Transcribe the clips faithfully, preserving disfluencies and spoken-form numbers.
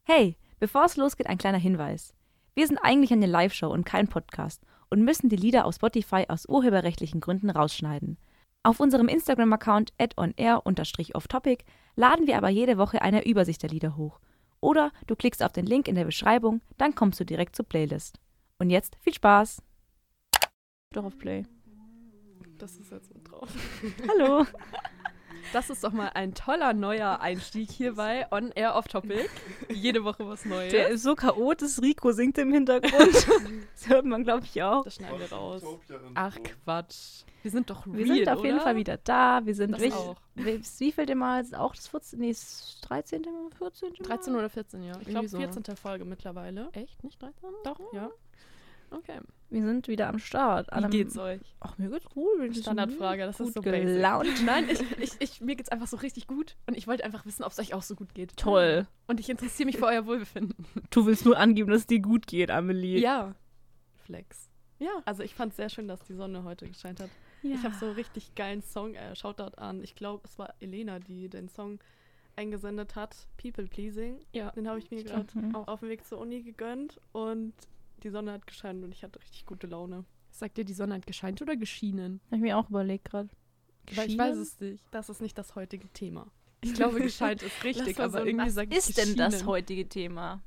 Hey, bevor es losgeht, ein kleiner Hinweis. Wir sind eigentlich eine Live-Show und kein Podcast und müssen die Lieder auf Spotify aus urheberrechtlichen Gründen rausschneiden. Auf unserem Instagram-Account at onair unterstrich offtopic laden wir aber jede Woche eine Übersicht der Lieder hoch. Oder du klickst auf den Link in der Beschreibung, dann kommst du direkt zur Playlist. Und jetzt viel Spaß! Doch auf Play. Das ist jetzt mit drauf. Hallo! Das ist doch mal ein toller neuer Einstieg hier bei On Air Off Topic. Jede Woche was Neues. Der ist so chaotisch, Rico singt im Hintergrund. Das hört man, glaube ich, auch. Das schneiden wir raus. Ach Quatsch. Wir sind doch real, Wir sind auf jeden oder? Fall wieder da. Wir sind Das wich- auch. Wie, wie viel denn mal? Auch das vierzehn. Nee, das dreizehnte. Mal, vierzehnte. Mal? dreizehn oder vierzehn, ja. Ich glaube, Irgendwie so. vierzehnte Folge mittlerweile. Echt? Nicht dreizehn? Doch, ja. Okay. Wir sind wieder am Start. Wie geht's euch? Ach, mir geht's gut. Wir sind Standardfrage, das gut ist so gelaunt. basic. Nein, ich, ich, ich, mir geht's einfach so richtig gut und ich wollte einfach wissen, ob es euch auch so gut geht. Toll. Und ich interessiere mich für euer Wohlbefinden. Du willst nur angeben, dass es dir gut geht, Amelie. Ja. Flex. Ja, also ich fand es sehr schön, dass die Sonne heute gescheint hat. Ja. Ich habe so einen richtig geilen Song, äh, Shoutout an, ich glaube, es war Elena, die den Song eingesendet hat, People Pleasing. Ja. Den habe ich mir gerade Mhm. auf dem Weg zur Uni gegönnt und die Sonne hat gescheint und ich hatte richtig gute Laune. Sagt ihr, die Sonne hat gescheint oder geschienen? Hab ich mir auch überlegt gerade. Weil ich weiß es nicht. Das ist nicht das heutige Thema. Ich glaube, gescheint ist richtig, Lass mal aber so- irgendwie was sagt Ist denn das geschienen. heutige Thema?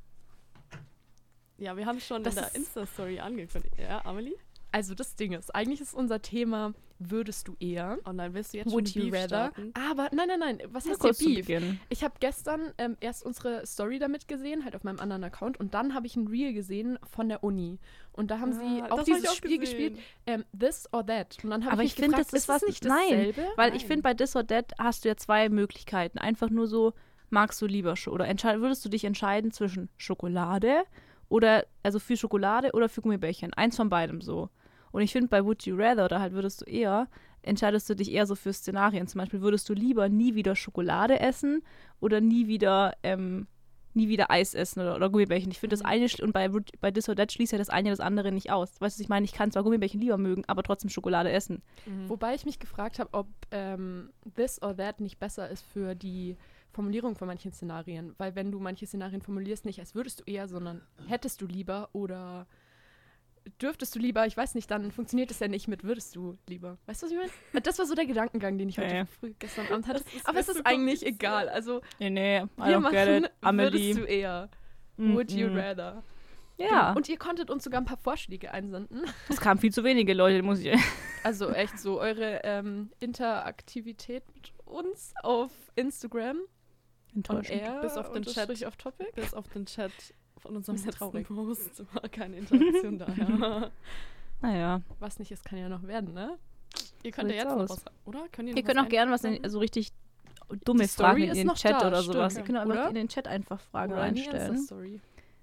Ja, wir haben es schon Das in der ist- Insta-Story angekündigt. Ja, Amelie? Also das Ding ist, eigentlich ist unser Thema, würdest du eher? Oh nein, willst du jetzt Would schon you Beef rather? starten? Aber nein, nein, nein, was Nur heißt hier kurz zu Beef? Beginn. Ich habe gestern ähm, erst unsere Story damit gesehen, halt auf meinem anderen Account, und dann habe ich ein Reel gesehen von der Uni. Und da haben sie Ah, auch das hab dieses ich auch Spiel gesehen. gespielt, ähm, This or That. Und dann habe Aber ich ich mich finde, gefragt, das ist was- nicht nein, dasselbe? Weil ich Nein. finde, bei This or That hast du ja zwei Möglichkeiten. Einfach nur so, magst du lieber Sch- oder entscheid- würdest du dich entscheiden zwischen Schokolade oder, also für Schokolade oder für Gummibärchen. Eins von beidem so. Und ich finde, bei Would You Rather oder halt würdest du eher, entscheidest du dich eher so für Szenarien. Zum Beispiel würdest du lieber nie wieder Schokolade essen oder nie wieder, ähm, nie wieder Eis essen oder, oder Gummibärchen. Ich finde das eine, schl- und bei, Would- bei This or That schließt ja das eine das andere nicht aus. Weißt du, was ich meine? Ich kann zwar Gummibärchen lieber mögen, aber trotzdem Schokolade essen. Mhm. Wobei ich mich gefragt habe, ob ähm, This or That nicht besser ist für die Formulierung von manchen Szenarien. Weil wenn du manche Szenarien formulierst, nicht als würdest du eher, sondern hättest du lieber oder dürftest du lieber, ich weiß nicht, dann funktioniert es ja nicht mit würdest du lieber. Weißt du, was ich meine? Das war so der Gedankengang, den ich heute Nee. früh gestern Abend hatte. Das ist Aber es mir ist zu eigentlich kompliziert. egal. Also Nee, nee, I wir don't get machen it. Amelie. würdest du eher. Mm, Would you mm. rather? Ja, Und ihr konntet uns sogar ein paar Vorschläge einsenden. es kamen viel zu wenige Leute, muss ich. Also echt so eure ähm, Interaktivität mit uns auf Instagram. On Enttäuschend. Air, Bis auf den Chat. unterstrich Off Topic. Bis auf den Chat von unserem Bisschen letzten traurig. Post war keine Interaktion da. Ja. Naja. Was nicht ist, kann ja noch werden, ne? Ihr könnt ja sieht's jetzt noch aus. was, oder? Könnt ihr, Ihr noch könnt was auch gerne was in, eintragen? so richtig dumme Die Story Fragen in ist den noch Chat da, oder sowas. stimmt. Ihr könnt einfach Oder? in den Chat einfach Fragen Oder die reinstellen. Insta-Story.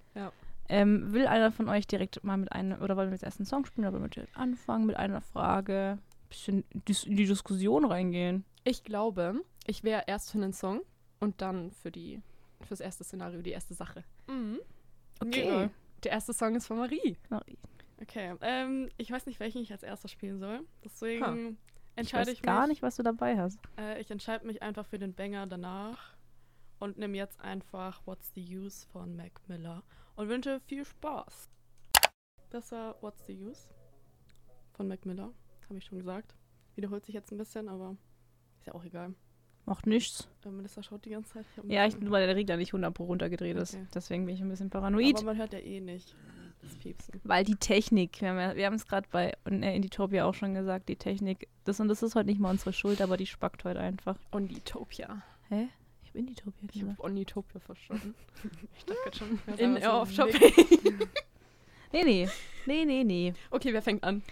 Ähm, will einer von euch direkt mal mit einem, oder wollen wir jetzt erst einen Song spielen, oder wollen wir direkt anfangen mit einer Frage? Ein bisschen dis in die Diskussion reingehen. Ich glaube, ich wäre erst für einen Song und dann für die fürs erste Szenario, die erste Sache. Mhm. Okay. Egal. Der erste Song ist von Marie. Okay, ähm, ich weiß nicht, welchen ich als erster spielen soll. Deswegen Ha. Ich entscheide weiß ich, gar mich. nicht, was du dabei hast. Äh, ich entscheide mich einfach für den Banger danach und nehme jetzt einfach What's the Use von Mac Miller und wünsche viel Spaß. Das war What's the Use von Mac Miller, habe ich schon gesagt. Wiederholt sich jetzt ein bisschen, aber ist ja auch egal. Macht nichts. Äh, Melissa schaut die ganze Zeit. hab ein Ja, ich, bisschen- weil der Regler nicht hundert Pro runtergedreht ist. Okay. Deswegen bin ich ein bisschen paranoid. aber man hört ja eh nicht das Piepsen. Weil die Technik, wir haben, ja, wir haben es gerade bei äh, Inditopia auch schon gesagt, die Technik, das und das ist heute nicht mal unsere Schuld, aber die spackt heute einfach. Onitopia. Hä? Ich habe Inditopia Ich habe gesagt. Onitopia verstanden. Ich dachte grad schon. das In ist Air so Off ein Topic. Nee, nee. Nee, nee, nee. Okay, wer fängt an?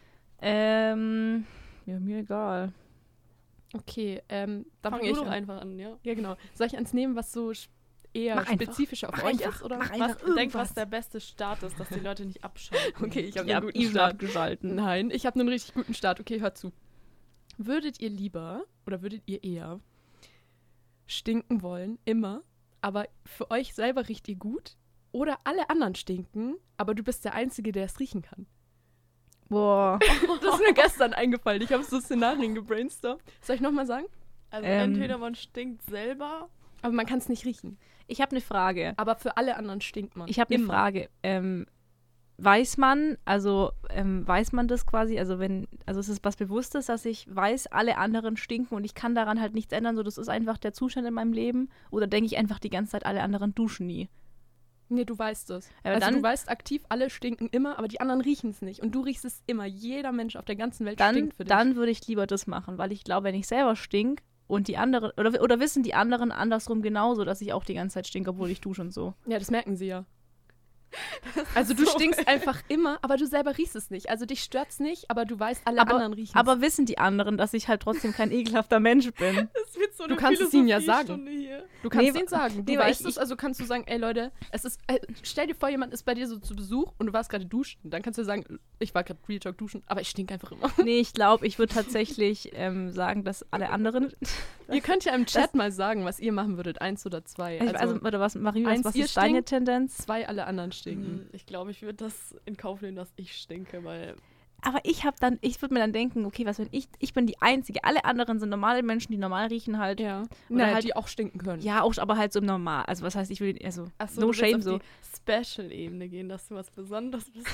Ähm, ja, mir egal. Okay, ähm, dann Fang fange du ich doch an. einfach an, ja. Ja, genau. Soll ich eins nehmen, was so sp- eher Mach einfach. spezifischer auf Mach euch einfach. ist? Oder? Mach Was, einfach denk, irgendwas. was der beste Start ist, dass die Leute nicht abschalten. Okay, ich habe Ich einen habe guten ihn Start. abgeschalten. Nein, ich habe einen richtig guten Start. Okay, hört zu. Würdet ihr lieber oder würdet ihr eher stinken wollen, immer, aber für euch selber riecht ihr gut? Oder alle anderen stinken, aber du bist der Einzige, der es riechen kann? Boah. Das ist mir gestern eingefallen. Ich habe so Szenarien gebrainstormt. Soll ich nochmal sagen? Also Ähm. entweder man stinkt selber. Aber man kann es nicht riechen. Ich habe eine Frage. Aber für alle anderen stinkt man. Ich habe eine Immer. Frage. Ähm, weiß man, also ähm, weiß man das quasi, also wenn, also ist es was Bewusstes, dass ich weiß, alle anderen stinken und ich kann daran halt nichts ändern, so das ist einfach der Zustand in meinem Leben? Oder denke ich einfach die ganze Zeit, alle anderen duschen nie? Nee, du weißt es. Aber also dann- du weißt aktiv, alle stinken immer, aber die anderen riechen es nicht. Und du riechst es immer. Jeder Mensch auf der ganzen Welt Dann, stinkt für dich. dann würde ich lieber das machen, weil ich glaube, wenn ich selber stink und die anderen, oder, oder wissen die anderen andersrum genauso, dass ich auch die ganze Zeit stinke, obwohl ich dusche und so. Ja, das merken sie ja. Also du so stinkst einfach immer, aber du selber riechst es nicht. Also dich stört's nicht, aber du weißt, alle Aber- anderen riechen Aber wissen die anderen, dass ich halt trotzdem kein ekelhafter Mensch bin? Das wird so Du eine kannst es ihnen ja Philosophiestunde hier. Du kannst Nee, denen sagen. Du nee, weil weißt ich- es, also kannst du sagen, ey Leute, es ist, äh, stell dir vor, jemand ist bei dir so zu Besuch und du warst gerade duschen. Dann kannst du sagen, ich war gerade Real Talk duschen, aber ich stink einfach immer. Nee, ich glaube, ich würde tatsächlich ähm, sagen, dass alle anderen. Ihr könnt ja im Chat mal sagen, was ihr machen würdet, eins oder zwei. Also, Also, also oder was, Marie, was, eins, was ihr ist deine stinkt, Tendenz? zwei alle anderen stinken. Hm, Ich glaube, ich würde das in Kauf nehmen, dass ich stinke, weil Aber ich habe dann, ich würde mir dann denken, okay, was wenn ich, ich bin die Einzige, alle anderen sind normale Menschen, die normal riechen halt. Ja, Ja. Oder Naja, halt- die auch stinken können. auch, aber halt so im Normal. Also was heißt, ich will, also Ach so, no du willst shame auf so. die Special-Ebene gehen, dass du was Besonderes bist.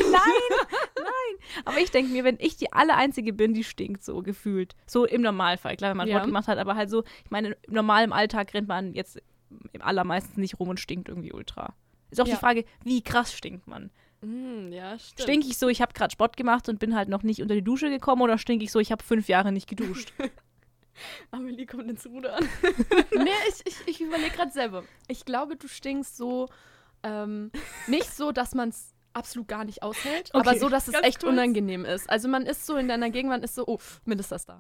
Aber ich denke mir, wenn ich die alle Einzige bin, die stinkt so gefühlt. So im Normalfall. Klar, wenn man Ja. Sport gemacht hat, aber halt so, ich meine, normal im Alltag rennt man jetzt im allermeistens nicht rum und stinkt irgendwie ultra. Ist auch Ja. die Frage, wie krass stinkt man? Hm, ja, stimmt. Stinke ich so, ich habe gerade Sport gemacht und bin halt noch nicht unter die Dusche gekommen oder stinke ich so, ich habe fünf Jahre nicht geduscht? Amelie kommt ins Ruder an. Nee, ich, ich, ich überlege gerade selber. Ich glaube, du stinkst so, ähm, nicht so, dass man es absolut gar nicht aushält, Okay, aber so, dass es ganz echt kurz. unangenehm ist. Also man ist so in deiner Gegenwart, ist so, oh, mir ist das da.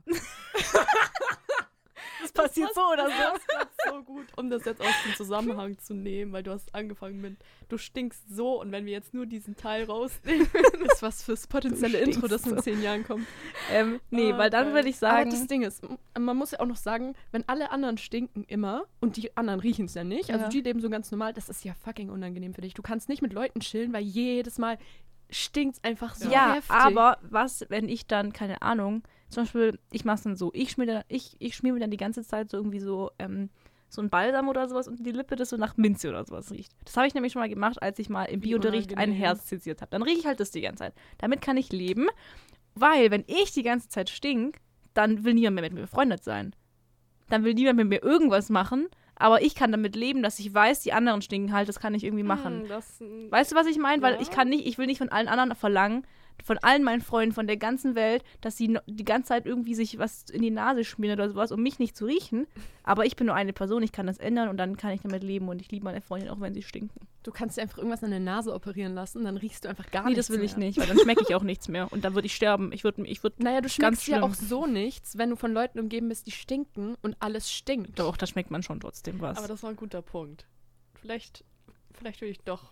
Das passiert so oder Das passt grad so gut, um das jetzt aus dem Zusammenhang zu nehmen, weil du hast angefangen mit, du stinkst so und wenn wir jetzt nur diesen Teil rausnehmen. Das ist was fürs potenzielle Du Intro, das stinkst in so. zehn Jahren kommt. Ähm, nee, Ah, weil dann geil. würde ich Aber sagen, das Ding ist, m- man muss ja auch noch sagen, wenn alle anderen stinken immer und die anderen riechen es ja nicht, also Ja. die leben so ganz normal, das ist ja fucking unangenehm für dich. Du kannst nicht mit Leuten chillen, weil jedes Mal stinkt es einfach so ja, heftig. aber was, wenn ich dann, keine Ahnung, zum Beispiel, ich mache es dann so, ich schmier, dann, ich, ich schmier mir dann die ganze Zeit so irgendwie so, ähm, so ein Balsam oder sowas unter die Lippe, das so nach Minze oder sowas riecht. Das habe ich nämlich schon mal gemacht, als ich mal im Wie Biounterricht ein unangenehm. Herz zitiert habe. Dann rieche ich halt das die ganze Zeit. Damit kann ich leben, weil wenn ich die ganze Zeit stink, dann will niemand mehr mit mir befreundet sein. Dann will niemand mit mir irgendwas machen, aber ich kann damit leben, dass ich weiß, die anderen stinken halt, das kann ich irgendwie machen. Hm, das, hm, Weißt du, was ich meine? Weil Ja. ich kann nicht, ich will nicht von allen anderen verlangen, von allen meinen Freunden, von der ganzen Welt, dass sie no- die ganze Zeit irgendwie sich was in die Nase schmieren oder sowas, um mich nicht zu riechen. Aber ich bin nur eine Person, ich kann das ändern und dann kann ich damit leben und ich liebe meine Freundin, auch wenn sie stinken. Du kannst dir einfach irgendwas an der Nase operieren lassen, dann riechst du einfach gar Nee, nichts das will ich mehr. nicht, weil dann schmecke ich auch nichts mehr und dann würde ich sterben. Ich würde, ich würde, Naja, du Ganz schmeckst ja schlimm. auch so nichts, wenn du von Leuten umgeben bist, die stinken und alles stinkt. doch, da schmeckt man schon trotzdem was. aber das war ein guter Punkt. Vielleicht, vielleicht würde ich doch,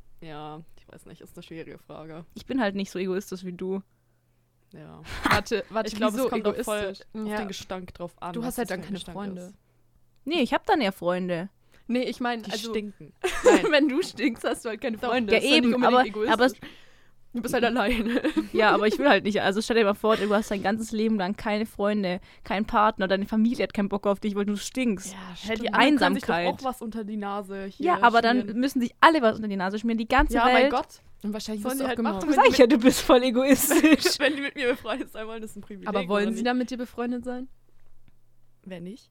ja, ich weiß nicht, ist eine schwierige Frage. Ich bin halt nicht so egoistisch wie du. Ja. Warte, warte, Ich glaube, wieso es kommt auch voll egoistisch? auf Ja. den Gestank drauf an. Du was hast halt das dann für ein keine Gestank Freunde. ist. Nee, ich habe dann ja Freunde. Nee, ich meine, Die also, stinken. wenn du stinkst, hast du halt keine Doch, Freunde. ja, Das ist nicht eben, unbedingt aber- egoistisch. aber es- du bist halt alleine. Ja, aber ich will halt nicht. Also stell dir mal vor, du hast dein ganzes Leben lang keine Freunde, keinen Partner, deine Familie hat keinen Bock auf dich, weil du stinkst. Hä, die die anderen können sich doch Einsamkeit. auch was unter die Nase hier Ja, aber dann schmieren. müssen sich alle was unter die Nase schmieren, die ganze Ja, mein Welt. Gott. Und wahrscheinlich Sollen wirst du die auch halt gemobbt. machen, Sag ich ja, du bist voll egoistisch. Wenn die mit mir befreundet sein wollen, ist ein Privileg. Aber wollen oder sie nicht? dann mit dir befreundet sein? Wenn nicht.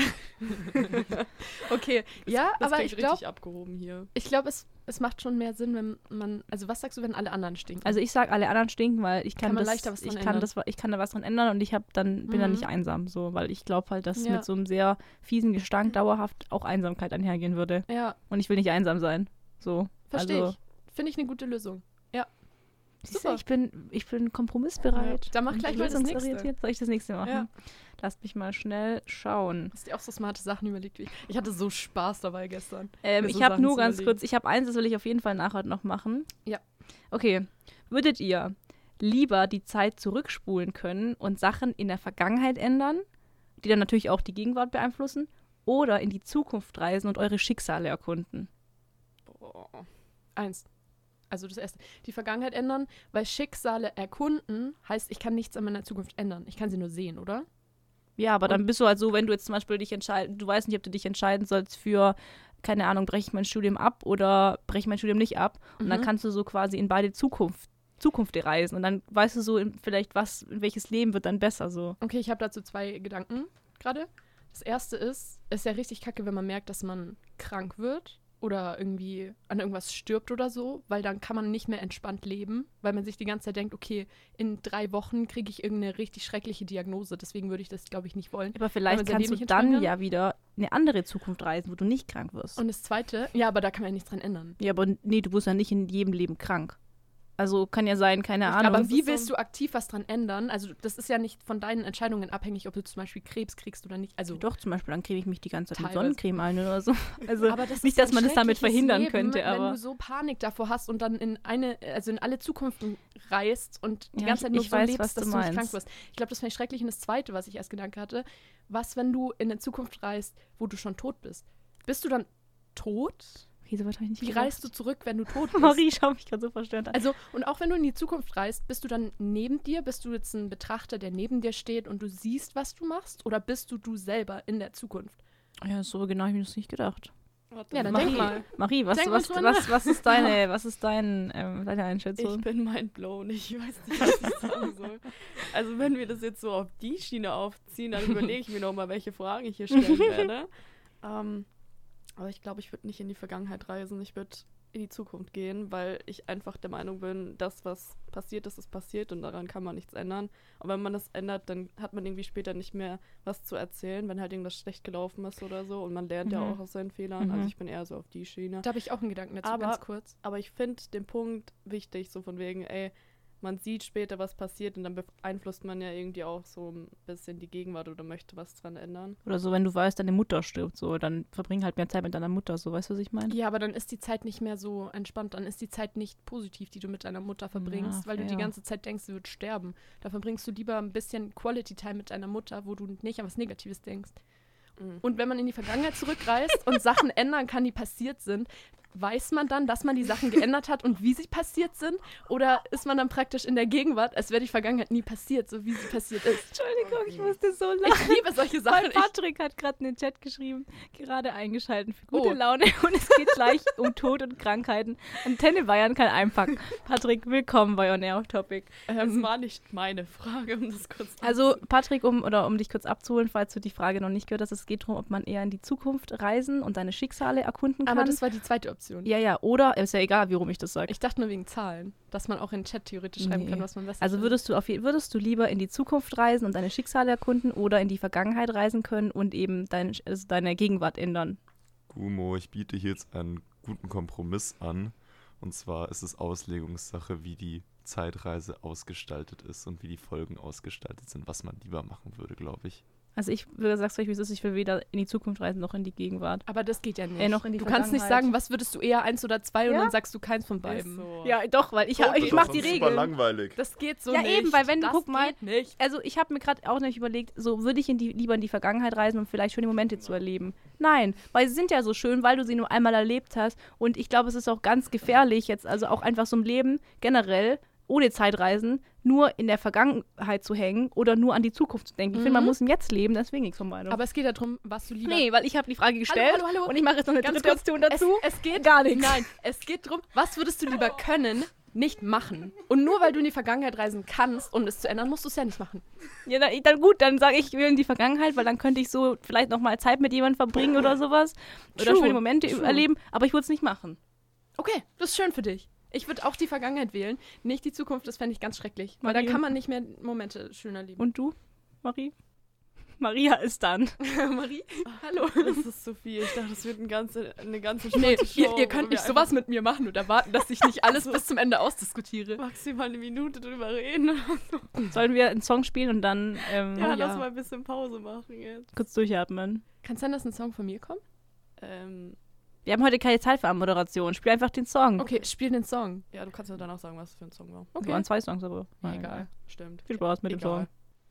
Okay, ja, Das aber klingt ich glaube, richtig abgehoben hier. ich glaube, es, es macht schon mehr Sinn, wenn man, also was sagst du, wenn alle anderen stinken? Also ich sag, alle anderen stinken, weil ich kann, Kann man das, leichter was dran ich kann ändern. das, ich kann da was dran ändern und ich hab dann bin dann Mhm. nicht einsam, so, weil ich glaube halt, dass Ja. mit so einem sehr fiesen Gestank dauerhaft auch Einsamkeit einhergehen würde. ja, Und ich will nicht einsam sein. So. verstehe also, ich. Finde ich eine gute Lösung. Siehst du, Super. ich bin, ich bin kompromissbereit. Ja, dann mach und gleich mal das lösungsorientiert. Soll ich das nächste machen? Ja. Lasst mich mal schnell schauen. Hast dir auch so smarte Sachen überlegt wie ich. Ich hatte so Spaß dabei gestern. Ähm, mir ich so habe Sachen nur zu ganz überlegen. kurz, ich habe eins, das will ich auf jeden Fall nachher noch machen. Ja. Okay. Würdet ihr lieber die Zeit zurückspulen können und Sachen in der Vergangenheit ändern, die dann natürlich auch die Gegenwart beeinflussen, oder in die Zukunft reisen und eure Schicksale erkunden? Boah. Eins. Also das erste. Die Vergangenheit ändern, weil Schicksale erkunden heißt, ich kann nichts an meiner Zukunft ändern. Ich kann sie nur sehen, oder? Ja, aber dann bist du halt so, wenn du jetzt zum Beispiel dich entscheiden, du weißt nicht, ob du dich entscheiden sollst für, keine Ahnung, breche ich mein Studium ab oder breche ich mein Studium nicht ab. Und Mhm. dann kannst du so quasi in beide Zukunft, Zukunft reisen. Und dann weißt du so in, vielleicht, was, in welches Leben wird dann besser so. Okay, ich habe dazu zwei Gedanken gerade. Das erste ist, es ist ja richtig kacke, wenn man merkt, dass man krank wird oder irgendwie an irgendwas stirbt oder so, weil dann kann man nicht mehr entspannt leben, weil man sich die ganze Zeit denkt, okay, in drei Wochen kriege ich irgendeine richtig schreckliche Diagnose, deswegen würde ich das, glaube ich, nicht wollen. Aber vielleicht man sein kannst du Leben nicht dann entspannen ja wieder eine andere Zukunft reisen, wo du nicht krank wirst. Und das zweite, ja, aber da kann man ja nichts dran ändern. ja, aber nee, du wirst ja nicht in jedem Leben krank. Also kann ja sein, keine Ahnung. Aber das wie ist so willst ein- du aktiv was dran ändern? Also das ist ja nicht von deinen Entscheidungen abhängig, ob du zum Beispiel Krebs kriegst oder nicht. Also Doch, zum Beispiel, dann creme ich mich die ganze Zeit mit Teilweise. Sonnencreme ein oder so. Also aber das nicht, ist dass ein man das damit schreckliches verhindern Leben, könnte, wenn aber du so Panik davor hast und dann in eine, also in alle Zukunft reist und die Ja, ganze ich- Zeit nur ich so weiß, lebst, was du dass du nicht krank meinst. wirst. Ich glaube, das fand ich schrecklich. Und das Zweite, was ich als Gedanke hatte, was, wenn du in eine Zukunft reist, wo du schon tot bist? Bist du dann tot? okay, so weit hab ich nicht Wie gedacht. reist du zurück, wenn du tot bist? Marie schaut mich gerade so verstört an. Also, und auch wenn du in die Zukunft reist, bist du dann neben dir? Bist du jetzt ein Betrachter, der neben dir steht und du siehst, was du machst? Oder bist du du selber in der Zukunft? Ja, so genau habe ich mir das nicht gedacht. Warte, Ja, dann Marie, denk mal. Marie, was, Denk mal was, drüber was, was ist deine, was ist dein, ähm, deine Einschätzung? Ich bin mindblown. Ich weiß nicht, was ich sagen soll. Also wenn wir das jetzt so auf die Schiene aufziehen, dann überlege ich mir noch mal, welche Fragen ich hier stellen werde. Ähm, aber ich glaube, ich würde nicht in die Vergangenheit reisen. Ich würde in die Zukunft gehen, weil ich einfach der Meinung bin, das, was passiert ist, ist passiert und daran kann man nichts ändern. Und wenn man das ändert, dann hat man irgendwie später nicht mehr was zu erzählen, wenn halt irgendwas schlecht gelaufen ist oder so. Und man lernt ja Mhm. auch aus seinen Fehlern. Mhm. Also ich bin eher so auf die Schiene. Da habe ich auch einen Gedanken dazu, Aber- ganz kurz. Aber ich finde den Punkt wichtig, so von wegen, ey, man sieht später, was passiert und dann beeinflusst man ja irgendwie auch so ein bisschen die Gegenwart oder möchte was dran ändern. Oder so, wenn du weißt, deine Mutter stirbt, so, dann verbring halt mehr Zeit mit deiner Mutter, so, weißt du, was ich meine? Ja, aber dann ist die Zeit nicht mehr so entspannt. Dann ist die Zeit nicht positiv, die du mit deiner Mutter verbringst, Ja, weil du die fair. ganze Zeit denkst, sie wird sterben. Da verbringst du lieber ein bisschen Quality Time mit deiner Mutter, wo du nicht an was Negatives denkst. Mhm. Und wenn man in die Vergangenheit zurückreist und Sachen ändern kann, die passiert sind, weiß man dann, dass man die Sachen geändert hat und wie sie passiert sind? Oder ist man dann praktisch in der Gegenwart, als wäre die Vergangenheit nie passiert, so wie sie passiert ist? Entschuldigung, ich musste so lachen. Ich liebe solche Sachen. Weil Ich, Patrick hat gerade in den Chat geschrieben, gerade eingeschalten für gute Oh. Laune und es geht gleich um Tod und Krankheiten. Antenne Bayern kann einpacken. Patrick, willkommen bei On Air Off Topic. Das ähm, war nicht meine Frage, um das kurz Also Patrick, um oder um dich kurz abzuholen, falls du die Frage noch nicht gehört hast, es geht darum, ob man eher in die Zukunft reisen und seine Schicksale erkunden kann. aber das war die zweite Option. ja, ja, oder ist ja egal, warum ich das sage. Ich dachte nur wegen Zahlen, dass man auch in den Chat theoretisch schreiben Nee. kann, was man besser Also findet. würdest du auf je- würdest du lieber in die Zukunft reisen und deine Schicksale erkunden oder in die Vergangenheit reisen können und eben dein, also deine Gegenwart ändern? Gumo, ich biete hier jetzt einen guten Kompromiss an. Und zwar ist es Auslegungssache, wie die Zeitreise ausgestaltet ist und wie die Folgen ausgestaltet sind, was man lieber machen würde, glaube ich. Also ich will, sag's euch, wie es ist, ich will weder in die Zukunft reisen noch in die Gegenwart. Aber das geht ja nicht. Äh, noch in die du kannst nicht Vergangenheit. sagen, was würdest du eher, eins oder zwei, und Ja? dann sagst du keins von Ist beiden. so. Ja, doch, weil ich, Okay. ich mach die Super Regeln. langweilig. Das geht so Ja, nicht. eben, weil wenn du- das guck mal, geht nicht. Also ich habe mir gerade auch nicht überlegt, so würde ich in die, lieber in die Vergangenheit reisen, um vielleicht schöne Momente zu erleben. Nein, weil sie sind ja so schön, weil du sie nur einmal erlebt hast. Und ich glaube, es ist auch ganz gefährlich jetzt, also auch einfach so im Leben generell, ohne Zeitreisen, nur in der Vergangenheit zu hängen oder nur an die Zukunft zu denken. Ich finde, man Mhm. muss im Jetzt leben, deswegen nichts von Meinung. Aber es geht ja darum, was du lieber... nee, weil ich habe die Frage gestellt hallo, hallo. und ich mache jetzt noch eine Ganz dritte kurz, Option dazu. Es, es geht Gar nichts. Nein, es geht darum, was würdest du lieber können, nicht machen. Und nur weil du in die Vergangenheit reisen kannst, um das zu ändern, musst du es ja nicht machen. Ja, dann, dann gut, dann sage ich, ich will in die Vergangenheit, weil dann könnte ich so vielleicht noch mal Zeit mit jemandem verbringen oder sowas. Oder True, schöne Momente true. erleben, aber ich würde es nicht machen. Okay, das ist schön für dich. Ich würde auch die Vergangenheit wählen, nicht die Zukunft. Das fände ich ganz schrecklich. Weil dann Marie? kann man nicht mehr Momente schöner erleben. Und du, Marie? Maria ist dann. Marie? Hallo. Das ist zu viel. Ich dachte, das wird ein ganze, eine ganze Nee, Stunde ihr, Show, ihr wo könnt wir nicht sowas mit mir machen und erwarten, dass ich nicht alles bis zum Ende ausdiskutiere. einfach maximal eine Minute drüber reden. Sollen wir einen Song spielen und dann ähm, Ja, ja. lass mal ein bisschen Pause machen jetzt. kurz durchatmen? Kann es sein, dass ein Song von mir kommt? Ähm, Wir haben heute keine Zeit für Moderation. Spiel einfach den Song. Okay, spiel den Song. ja, du kannst ja danach sagen, was es für ein Song war. Okay. Das waren zwei Songs, aber Ja, egal. Stimmt. Viel Spaß mit dem Egal. Song.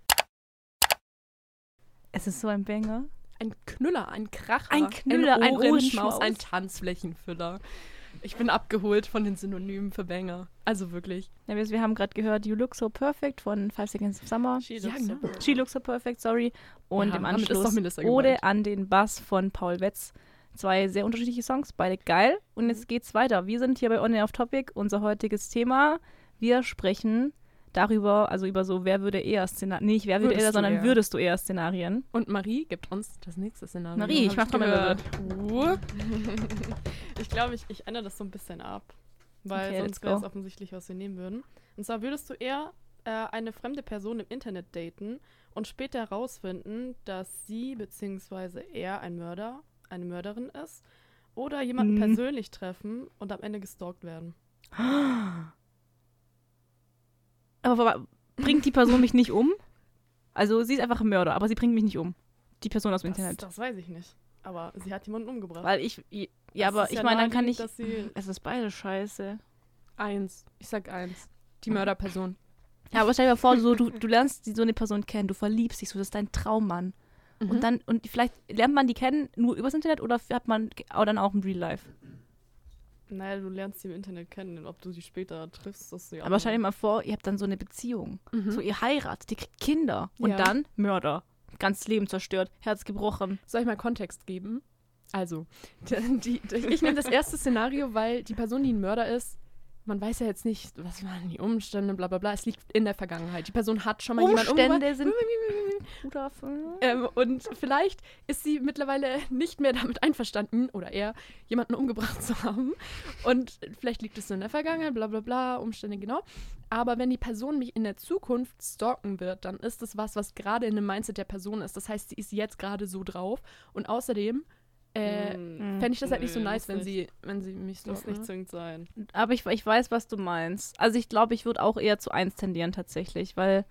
Es ist so ein Banger. Ein Knüller, ein Kracher. Ein Knüller, ein Ohrenschmaus, Ohrenschmaus. ein Tanzflächenfüller. Ich bin abgeholt von den Synonymen für Banger. Also wirklich. Ja, wir, wir haben gerade gehört You Look So Perfect von Five Seconds of Summer. She Ja, looks so genau. perfect. She Looks So Perfect, sorry. Und Ja, im damit ist doch Anschluss Melissa Ode gemeint. an den Bass von Paul Wetz. Zwei sehr unterschiedliche Songs, beide geil. Und jetzt geht's weiter. Wir sind hier bei On Air Off Topic. Unser heutiges Thema. Wir sprechen darüber, also über so, wer würde eher Szenarien, nicht wer würde Würdest eher, du sondern eher. würdest du eher Szenarien. Und Marie gibt uns das nächste Szenario. Marie, ich Hab mach Trommelwirbel. gehört. Ich glaube, ich, ich ändere das so ein bisschen ab. Weil Okay, let's sonst wäre es go. offensichtlich, was wir nehmen würden. Und zwar würdest du eher äh, eine fremde Person im Internet daten und später herausfinden, dass sie bzw. er ein Mörder, eine Mörderin ist, oder jemanden Mhm. persönlich treffen und am Ende gestalkt werden. Aber wa- bringt die Person mich nicht um? Also sie ist einfach ein Mörder, aber sie bringt mich nicht um. Die Person aus dem Das, Internet. das weiß ich nicht. Aber sie hat jemanden umgebracht. Weil ich, ja, Das aber ist ich ja meine, dann kann ich, naheliegend, dass sie- es ist beide scheiße. Eins. Ich sag eins. Die Mörderperson. Ja, aber stell dir mal vor, so, du, du lernst die, so eine Person kennen, du verliebst dich so, das ist dein Traummann. Mhm. Und dann, und vielleicht lernt man die kennen nur übers Internet oder hat man auch dann auch im Real Life? Naja, du lernst sie im Internet kennen. Ob du sie später triffst, das ist ja. Aber stell dir mal vor, ihr habt dann so eine Beziehung. Mhm. So, ihr heiratet, ihr kriegt Kinder. Und Ja. dann Mörder. Ganzes Leben zerstört, Herz gebrochen. Soll ich mal Kontext geben? Also, die, die, ich nehme das erste Szenario, weil die Person, die ein Mörder ist, man weiß ja jetzt nicht, was waren die Umstände, bla bla bla. Es liegt in der Vergangenheit. Die Person hat schon mal jemanden Umstände sind umgebracht. guter Film. Ähm, und vielleicht ist sie mittlerweile nicht mehr damit einverstanden, oder er, jemanden umgebracht zu haben. Und vielleicht liegt es so in der Vergangenheit, bla bla bla, Umstände, genau. Aber wenn die Person mich in der Zukunft stalken wird, dann ist das was, was gerade in dem Mindset der Person ist. Das heißt, sie ist jetzt gerade so drauf. Und außerdem äh, Mm, fände ich das halt nicht so nö, nice, muss wenn nicht- sie, wenn sie mich Muss stalken. nicht zwingend sein. Aber ich, ich weiß, was du meinst. Also ich glaube, ich würde auch eher zu eins tendieren tatsächlich, weil,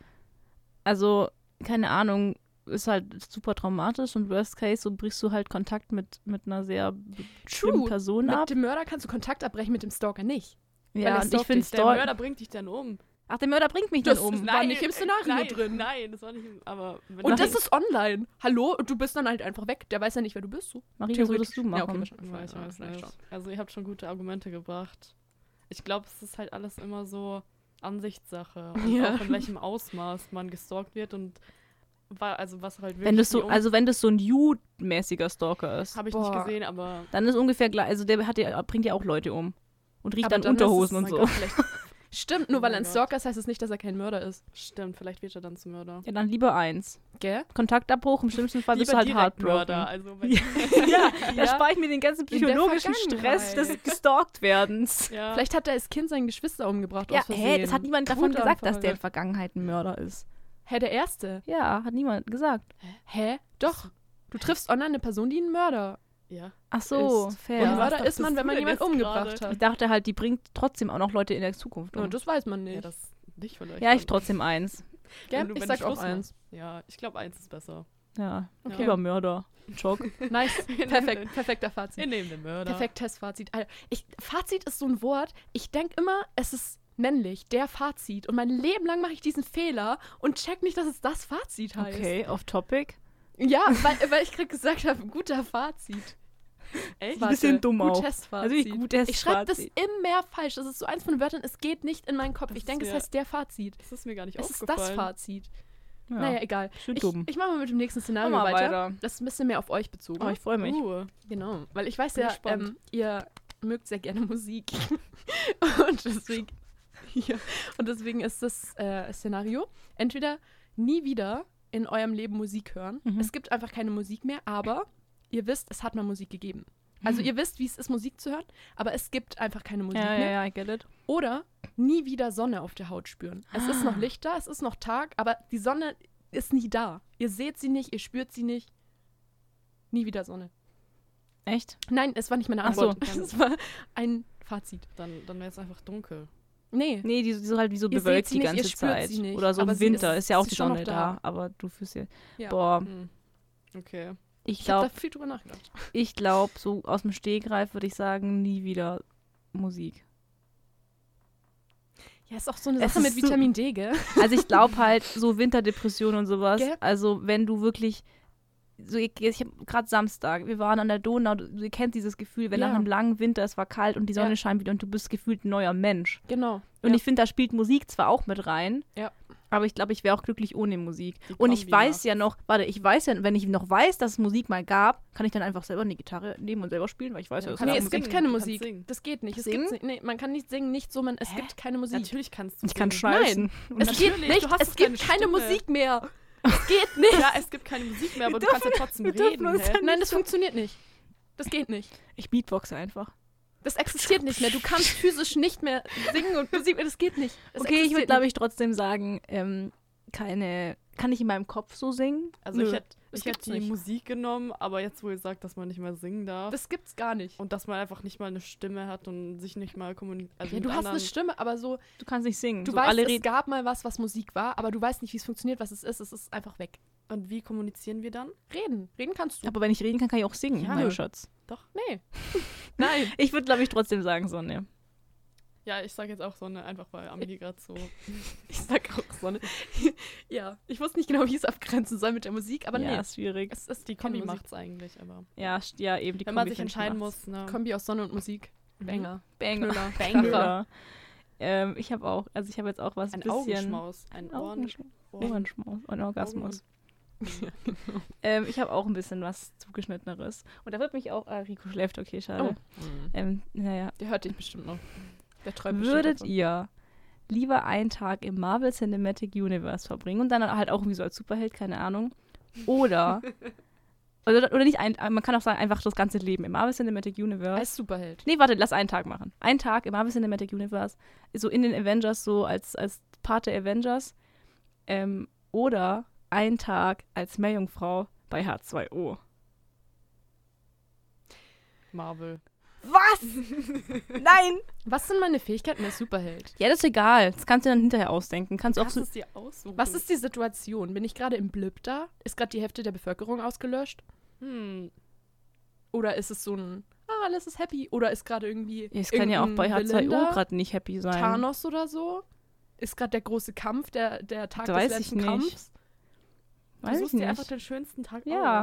also, keine Ahnung, ist halt super traumatisch und worst case, so brichst du halt Kontakt mit, mit einer sehr schlimmen Person Mit ab. dem Mörder kannst du Kontakt abbrechen, mit dem Stalker nicht. weil Ja, er und ich stalkt finde dich. Der Stalk... Mörder bringt dich dann um. Ach, der Mörder bringt mich Das dann um. ist- War nicht im Szenario nein, drin. Nein, das war nicht im, aber wenn Und du- das ist online. Hallo? Und du bist dann halt einfach weg. Der weiß ja nicht, wer du bist. So. Marie, was würdest du Ja, machen? okay, wahrscheinlich. Ja, ich Ja, weiß vielleicht nicht. Also ihr habt schon gute Argumente gebracht. Ich glaube, es ist halt alles immer so Ansichtssache. Und Ja. auch in welchem Ausmaß man gestalkt wird und wa- also was halt wirklich Wenn das so, die um- also wenn das so ein You-mäßiger Stalker ist, habe ich Boah. nicht gesehen, aber dann ist ungefähr gleich, also der hat ja, bringt ja auch Leute um. Und riecht Aber dann dann ist es- Unterhosen und mein so. Gott, vielleicht, Stimmt, nur Oh weil mein er ein Gott. Stalker ist, heißt es nicht, dass er kein Mörder ist. stimmt, vielleicht wird er dann zum Mörder. Ja, dann lieber eins. Gell? Kontaktabbruch, im schlimmsten Fall bist du Lieber halt direkt heartbroken. Mörder, also wenn, Ja, da Ja. spare ich mir den ganzen In der psychologischen Stress des Vergangenheit. gestalkt werdens. ja. Vielleicht hat er als Kind seine Geschwister umgebracht Ja, aus Versehen. hä, das hat niemand davon Wutanfall. gesagt, dass der in Vergangenheit ein Mörder ist. Hä, der Erste? Ja, hat niemand gesagt. Hä? Doch. Du triffst online eine Person, die einen Mörder ja. Ach so, ist. fair. Und was Mörder dachtest ist man, wenn du man denn jemanden jetzt umgebracht gerade? hat. Ich dachte halt, die bringt trotzdem auch noch Leute in der Zukunft um. Ja, das weiß man nicht. Ja, das nicht vielleicht. Ja, ich dann. trotzdem eins. Gell? wenn du- Ich wenn sag du auch Schluss eins. Ja, ich glaube, eins ist besser. Ja, Okay. lieber Mörder. Schock. Nice. Perfekt. Perfekter Fazit. Wir nehmen den Mörder. Perfektes Fazit. Alter, ich, Fazit ist so ein Wort. Ich denke immer, es ist männlich, der Fazit. Und mein Leben lang mache ich diesen Fehler und check nicht, dass es das Fazit heißt. Okay, off topic. Ja, weil, weil ich gerade gesagt habe, guter Fazit. Echt? Ein bisschen dumm auch. Gutes Fazit. Also wie gutes ich schreibe das Fazit. immer falsch. Das ist so eins von den Wörtern, es geht nicht in meinen Kopf. Das Ich ist denke, es mir- heißt der Fazit. Das ist mir gar nicht Es ist aufgefallen. das Fazit. Ja. Naja, egal. schön Ich, dumm. ich mache mal mit dem nächsten Szenario Mach mal weiter. weiter. Das ist ein bisschen mehr auf euch bezogen. Oh, ich freue mich. Uh, Genau, weil ich weiß Bin ja, gespannt. ähm, ihr mögt sehr gerne Musik. und, deswegen, ja, und deswegen ist das äh, Szenario, entweder nie wieder in eurem Leben Musik hören. Mhm. Es gibt einfach keine Musik mehr, aber ihr wisst, es hat mal Musik gegeben. Also ihr wisst, wie es ist, Musik zu hören, aber es gibt einfach keine Musik Ja, ja, mehr. ja, I get it. Oder nie wieder Sonne auf der Haut spüren. Es ist noch Licht da, es ist noch Tag, aber die Sonne ist nie da. Ihr seht sie nicht, ihr spürt sie nicht. Nie wieder Sonne. Echt? Nein, es war nicht meine Ach so. Antwort. Es war ein Fazit. dann dann wäre es einfach dunkel. Nee. Nee, die, die so halt wie so Ihr seht bewölkt sie die nicht, ganze ihr spürt Zeit. sie nicht, Oder so aber im sie Winter ist- ist, ja auch sie die ist schon Sonne noch da. da. Aber du fühlst ja. Ja. Boah, Hm. Okay. ich Ich habe glaube, da viel drüber nachgedacht. ich glaube, so aus dem Stegreif würde ich sagen, nie wieder Musik. Ja, ist auch so eine Es Sache mit ist so- Vitamin D, gell? Also ich glaube halt, so Winterdepression und sowas. Gell? Also wenn du wirklich, so ich, ich habe gerade Samstag, wir waren an der Donau, du, ihr kennt dieses Gefühl, wenn Ja. nach einem langen Winter es war kalt und die Sonne Ja. scheint wieder und du bist gefühlt ein neuer Mensch. Genau. Und ja. ich finde, da spielt Musik zwar auch mit rein, Ja. Aber ich glaube, ich wäre auch glücklich ohne Musik. Die Und ich Kombi weiß macht's. ja noch, warte, ich weiß ja, wenn ich noch weiß, dass es Musik mal gab, kann ich dann einfach selber eine Gitarre nehmen und selber spielen, weil ich weiß ja, Ja, dass du Nee, es es kannst gibt singen, keine du kannst Musik. singen. Das geht nicht. Es Singen? gibt's nicht. Nee, man kann nicht singen, nicht so, man, es Hä? gibt keine Musik. Natürlich kannst du Ich kann singen. scheißen. Und Es dann- geht Natürlich, nicht. du hast Es doch gibt keine keine Stimme. Musik mehr. Es geht nicht. Ja, es gibt keine Musik mehr, aber du kannst ja trotzdem wir dürfen reden. uns hä? ja Nein, das funktioniert nicht. Das geht nicht. Ich beatboxe einfach. Das existiert nicht mehr. Du kannst physisch nicht mehr singen und Musik. Das geht nicht. Das Okay, ich würde, existiert glaube nicht. ich, trotzdem sagen, ähm, keine, kann ich in meinem Kopf so singen? Also Nö, ich hätte das ich hätt gibt's die nicht. Musik genommen, aber jetzt, wo ihr sagt, dass man nicht mehr singen darf Das gibt's gar nicht. und dass man einfach nicht mal eine Stimme hat und sich nicht mal kommuniziert. Also Ja, mit du hast anderen, eine Stimme, aber so, Du kannst nicht singen. du so weißt, alle es reden. gab mal was, was Musik war, aber du weißt nicht, wie es funktioniert, was es ist. Es ist einfach weg. Und wie kommunizieren wir dann? Reden. Reden kannst du. Aber wenn ich reden kann, kann ich auch singen, Ja. mein Nö. Schatz. Nee. Nein. Ich würde, glaube ich, trotzdem sagen, Sonne. Ja, ich sag jetzt auch Sonne, einfach weil Amelie gerade so. Ich sag auch Sonne. Ja, ich wusste nicht genau, wie ich es abgrenzen soll mit der Musik, aber ja, nee. ist schwierig. Es ist Die keine Kombi Musik. macht's eigentlich, aber. Ja, st- ja, eben die Wenn man Kombi, sich finde ich, entscheiden macht's. muss, ne? Kombi aus Sonne und Musik. Banger. Banger. Knüller. Knüller. Ähm, ich habe auch, also ich habe jetzt auch was Ein bisschen... Augenschmaus, ein Ohren, Augenschmaus. Ohren, Ohrenschmaus. Ein Orgasmus. Augen- Ähm, ich habe auch ein bisschen was zugeschnitteneres. Und da wird mich auch... Ah, Rico schläft, okay, schade. Oh. Ähm, naja. Der hört dich bestimmt noch. Der träumt bestimmt Würdet davon. ihr lieber einen Tag im Marvel Cinematic Universe verbringen und dann halt auch irgendwie so als Superheld, keine Ahnung, oder... Oder, oder nicht ein, man kann auch sagen, einfach das ganze Leben im Marvel Cinematic Universe. Als Superheld. Nee, warte, lass einen Tag machen. Einen Tag im Marvel Cinematic Universe, so in den Avengers, so als, als Part der Avengers. Ähm, oder einen Tag als Meerjungfrau bei H zwei O. Marvel. Was? Nein! Was sind meine Fähigkeiten als Superheld? Ja, das ist egal. Das kannst du dann hinterher ausdenken. Kannst auch Kannst so. es dir aussuchen. Was ist die Situation? Bin ich gerade im Blip da? Ist gerade die Hälfte der Bevölkerung ausgelöscht? Hm. Oder ist es so ein, ah, alles ist happy? Oder ist gerade irgendwie Es kann ja auch bei H zwei O Villain da? gerade nicht happy sein. Thanos oder so? Ist gerade der große Kampf, der, der Tag Da des weiß ich letzten nicht. Kampfs? Du Weiß ich suchst dir nicht. einfach den schönsten Tag Ja. aus.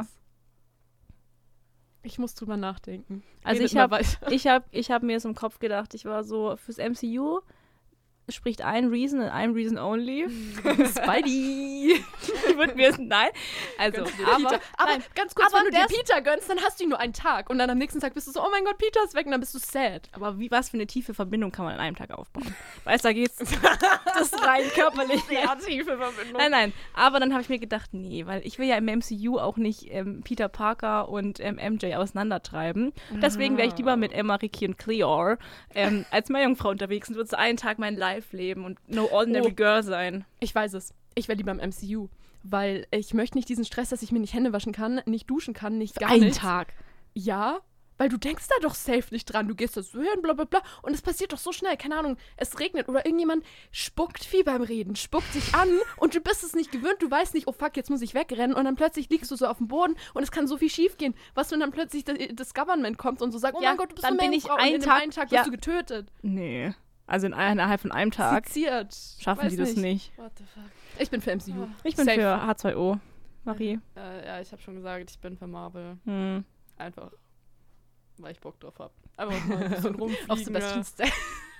Ich muss drüber nachdenken. Also Redet ich mal habe weiter. ich hab, ich hab mir das im Kopf gedacht, ich war so, fürs M C U spricht ein Reason und ein Reason only. Spidey! Ich würde mir es, nein. Also, Gönnst du dir aber, Peter. aber nein, ganz kurz, aber wenn du dir das- Peter gönnst, dann hast du ihn nur einen Tag. Und dann am nächsten Tag bist du so, oh mein Gott, Peter ist weg. Und dann bist du sad. aber wie, was für eine tiefe Verbindung kann man an einem Tag aufbauen? Weißt du, da geht's das rein körperlich. tiefe Verbindung. Nein, nein. Aber dann habe ich mir gedacht, nee, weil ich will ja im M C U auch nicht ähm, Peter Parker und ähm, M J auseinandertreiben. Deswegen wäre ich lieber mit Emma, Ricky und Cleor ähm, als Meerjungfrau unterwegs und würde so einen Tag mein Life leben und no ordinary Oh. girl sein. Ich weiß es. Ich wäre lieber im M C U. Weil ich möchte nicht diesen Stress, dass ich mir nicht Hände waschen kann, nicht duschen kann, nicht gar Einen nichts. Tag. Ja, weil du denkst da doch safe nicht dran. Du gehst da so hin, bla bla bla. Und es passiert doch so schnell. Keine Ahnung, es regnet oder irgendjemand spuckt viel beim Reden, spuckt sich an und du bist es nicht gewöhnt. Du weißt nicht, oh fuck, jetzt muss ich wegrennen. Und dann plötzlich liegst du so auf dem Boden und es kann so viel schief gehen. Was, wenn dann plötzlich das, das Government kommt und so sagt, oh Ja, mein Gott, du bist dann eine bin ich Meerjungfrau. einen und in dem Tag- einen Tag ja. wirst du getötet. Nee. Also in, innerhalb von einem Tag Seziert. schaffen Weiß die das nicht. What the fuck? Ich bin für M C U. Ah. Ich bin Safe. für H zwei O. Marie. Äh, ja, ich habe schon gesagt, ich bin für Marvel. Hm. Einfach, weil ich Bock drauf habe. Einfach mal ein bisschen rumfliegen. Auf Sebastian Stan.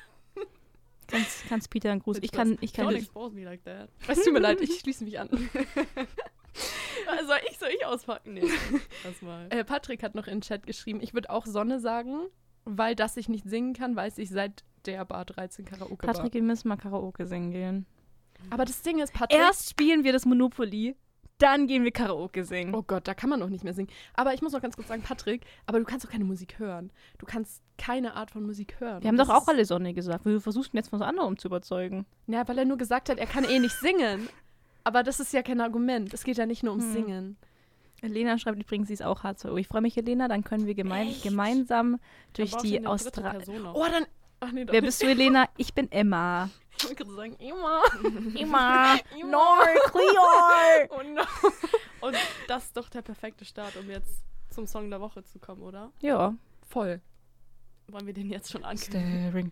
Kannst, kannst Peter einen Gruß. Mit Ich kann, ich kann Don't dich. expose me like that. Es tut mir leid, ich schließe mich an. Soll ich, soll ich auspacken? Nee, lass mal. Äh, Patrick hat noch in den Chat geschrieben, ich würde auch Sonne sagen, weil dass ich nicht singen kann, weiß ich seit der Bar dreizehn Karaoke Bar. Patrick, wir müssen mal Karaoke singen gehen. Aber das Ding ist, Patrick... Erst spielen wir das Monopoly, dann gehen wir Karaoke singen. Oh Gott, da kann man noch nicht mehr singen. Aber ich muss noch ganz kurz sagen, Patrick, aber du kannst doch keine Musik hören. Du kannst keine Art von Musik hören. Wir haben Und doch das auch alle Sonne gesagt. Wir versuchen jetzt was anderem zu überzeugen. Ist, ja, weil er nur gesagt hat, er kann eh nicht singen. Aber das ist ja kein Argument. Es geht ja nicht nur ums Hm. Singen. Elena schreibt übrigens, sie ist auch H zwei O. Ich freue mich, Elena. Dann können wir gemein gemeinsam durch Dann brauchst du die eine dritte Australien. Person noch. Oh, dann... Ach nee, doch Wer nicht. bist du, Elena? Ich bin Emma. Ich wollte gerade sagen, Emma. Emma. Emma. Nor, Cleor. Oh no. Und das ist doch der perfekte Start, um jetzt zum Song der Woche zu kommen, oder? Ja. Voll. Wollen wir den jetzt schon ankündigen? Staring.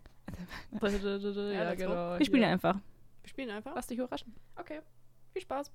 Ja, let's go. genau. Wir spielen Hier. einfach. Wir spielen einfach. Lass dich überraschen. Okay. Viel Spaß.